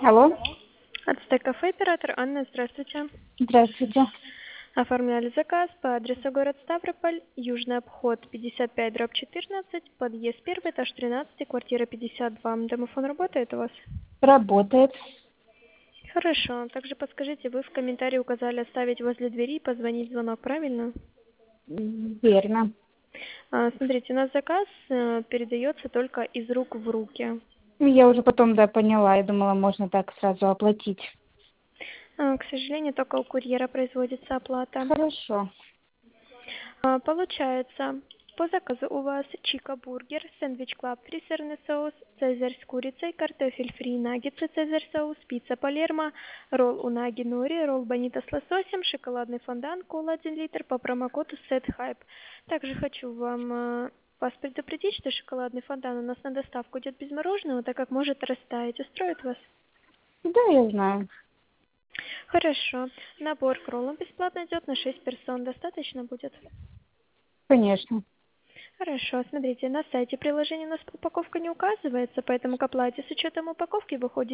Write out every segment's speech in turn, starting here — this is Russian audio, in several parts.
Алло, Ацтек кафе, оператор Анна, здравствуйте. здравствуйте. Оформляли заказ по адресу город Ставрополь, Южный обход 55/14, подъезд 1, этаж 13, квартира 52. Домофон работает у вас? Работает. Хорошо. Также подскажите, вы в комментарии указали оставить возле двери и позвонить в звонок, правильно? Верно. Смотрите, у нас заказ передается только из рук в руки. Я уже потом, да, поняла. Я думала, можно так сразу оплатить. К сожалению, только у курьера производится оплата. Хорошо. Получается, по заказу у вас чика-бургер, сэндвич-клаб, фри сырный соус, цезарь с курицей, картофель фри, наггетсы, цезарь соус, пицца палермо, ролл унаги нори, ролл бонита с лососем, шоколадный фондан, кола 1 литр по промокоду SETHYPE. Также хочу вас предупредить, что шоколадный фондан у нас на доставку идет без мороженого, так как может растаять. Устроит вас? Да, я знаю. Хорошо. Набор к роллам бесплатно идет на 6 персон. Достаточно будет? Конечно. Хорошо, смотрите, на сайте приложения у нас упаковка не указывается, поэтому к оплате с учетом упаковки выходит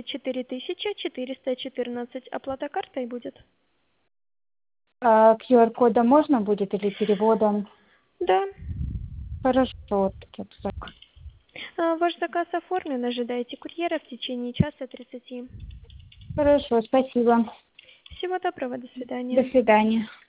4414. Оплата картой будет? А QR-кода можно будет или переводом? Да. Хорошо. Так. Ваш заказ оформлен, ожидайте курьера в течение часа 30. Хорошо, спасибо. Всего доброго, до До свидания. свидания.